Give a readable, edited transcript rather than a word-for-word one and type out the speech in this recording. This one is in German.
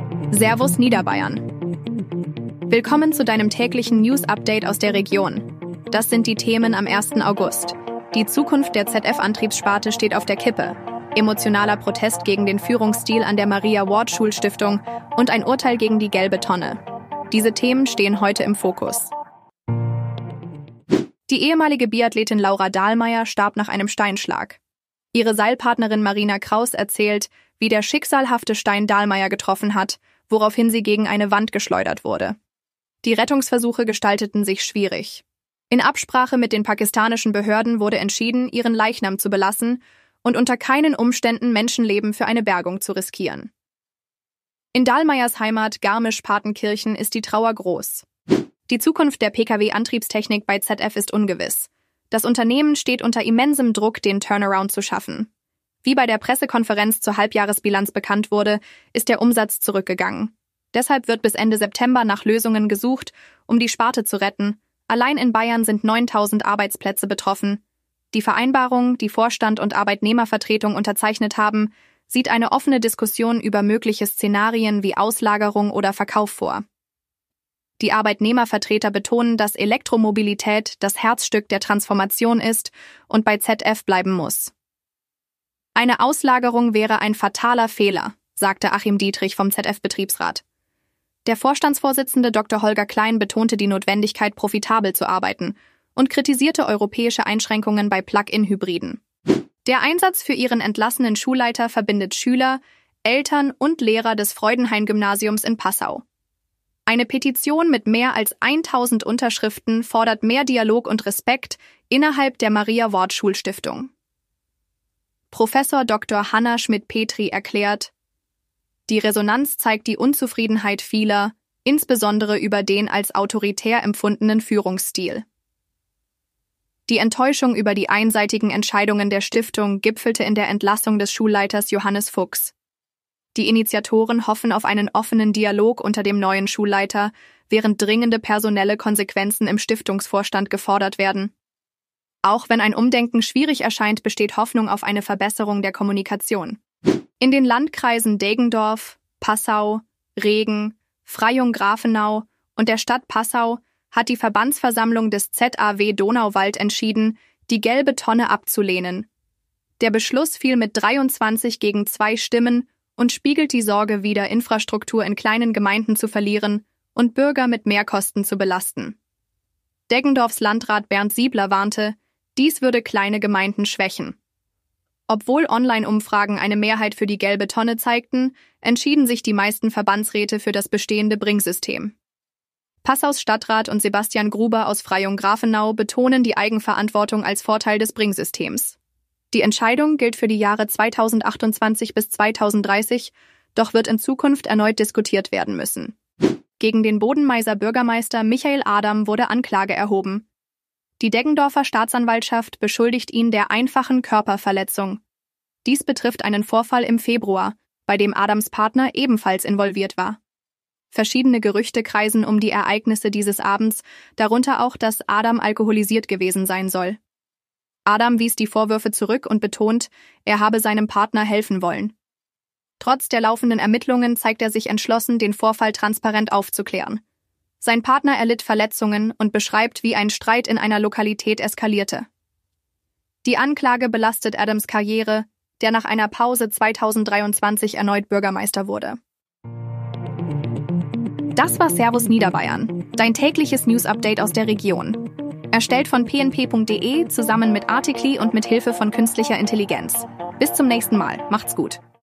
Servus Niederbayern. Willkommen zu deinem täglichen News-Update aus der Region. Das sind die Themen am 1. August. Die Zukunft der ZF-Antriebssparte steht auf der Kippe. Emotionaler Protest gegen den Führungsstil an der Maria-Ward-Schulstiftung und ein Urteil gegen die gelbe Tonne. Diese Themen stehen heute im Fokus. Die ehemalige Biathletin Laura Dahlmeier starb nach einem Steinschlag. Ihre Seilpartnerin Marina Kraus erzählt, wie der schicksalhafte Stein Dahlmeier getroffen hat, woraufhin sie gegen eine Wand geschleudert wurde. Die Rettungsversuche gestalteten sich schwierig. In Absprache mit den pakistanischen Behörden wurde entschieden, ihren Leichnam zu belassen und unter keinen Umständen Menschenleben für eine Bergung zu riskieren. In Dahlmeiers Heimat Garmisch-Partenkirchen ist die Trauer groß. Die Zukunft der Pkw-Antriebstechnik bei ZF ist ungewiss. Das Unternehmen steht unter immensem Druck, den Turnaround zu schaffen. Wie bei der Pressekonferenz zur Halbjahresbilanz bekannt wurde, ist der Umsatz zurückgegangen. Deshalb wird bis Ende September nach Lösungen gesucht, um die Sparte zu retten. Allein in Bayern sind 9.000 Arbeitsplätze betroffen. Die Vereinbarung, die Vorstand und Arbeitnehmervertretung unterzeichnet haben, sieht eine offene Diskussion über mögliche Szenarien wie Auslagerung oder Verkauf vor. Die Arbeitnehmervertreter betonen, dass Elektromobilität das Herzstück der Transformation ist und bei ZF bleiben muss. Eine Auslagerung wäre ein fataler Fehler, sagte Achim Dietrich vom ZF-Betriebsrat. Der Vorstandsvorsitzende Dr. Holger Klein betonte die Notwendigkeit, profitabel zu arbeiten und kritisierte europäische Einschränkungen bei Plug-in-Hybriden. Der Einsatz für ihren entlassenen Schulleiter verbindet Schüler, Eltern und Lehrer des Freudenhain-Gymnasiums in Passau. Eine Petition mit mehr als 1000 Unterschriften fordert mehr Dialog und Respekt innerhalb der Maria-Ward-Schulstiftung. Professor Dr. Hanna Schmidt-Petri erklärt, die Resonanz zeigt die Unzufriedenheit vieler, insbesondere über den als autoritär empfundenen Führungsstil. Die Enttäuschung über die einseitigen Entscheidungen der Stiftung gipfelte in der Entlassung des Schulleiters Johannes Fuchs. Die Initiatoren hoffen auf einen offenen Dialog unter dem neuen Schulleiter, während dringende personelle Konsequenzen im Stiftungsvorstand gefordert werden. Auch wenn ein Umdenken schwierig erscheint, besteht Hoffnung auf eine Verbesserung der Kommunikation. In den Landkreisen Deggendorf, Passau, Regen, Freyung-Grafenau und der Stadt Passau hat die Verbandsversammlung des ZAW Donauwald entschieden, die gelbe Tonne abzulehnen. Der Beschluss fiel mit 23 gegen 2 Stimmen und spiegelt die Sorge wider, Infrastruktur in kleinen Gemeinden zu verlieren und Bürger mit Mehrkosten zu belasten. Deggendorfs Landrat Bernd Siebler warnte, dies würde kleine Gemeinden schwächen. Obwohl Online-Umfragen eine Mehrheit für die gelbe Tonne zeigten, entschieden sich die meisten Verbandsräte für das bestehende Bringsystem. Passaus Stadtrat und Sebastian Gruber aus Freyung-Grafenau betonen die Eigenverantwortung als Vorteil des Bringsystems. Die Entscheidung gilt für die Jahre 2028 bis 2030, doch wird in Zukunft erneut diskutiert werden müssen. Gegen den Bodenmeiser Bürgermeister Michael Adam wurde Anklage erhoben. Die Deggendorfer Staatsanwaltschaft beschuldigt ihn der einfachen Körperverletzung. Dies betrifft einen Vorfall im Februar, bei dem Adams Partner ebenfalls involviert war. Verschiedene Gerüchte kreisen um die Ereignisse dieses Abends, darunter auch, dass Adam alkoholisiert gewesen sein soll. Adam wies die Vorwürfe zurück und betont, er habe seinem Partner helfen wollen. Trotz der laufenden Ermittlungen zeigt er sich entschlossen, den Vorfall transparent aufzuklären. Sein Partner erlitt Verletzungen und beschreibt, wie ein Streit in einer Lokalität eskalierte. Die Anklage belastet Adams Karriere, der nach einer Pause 2023 erneut Bürgermeister wurde. Das war Servus Niederbayern, dein tägliches News-Update aus der Region. Erstellt von pnp.de zusammen mit Artikli und mit Hilfe von künstlicher Intelligenz. Bis zum nächsten Mal. Macht's gut.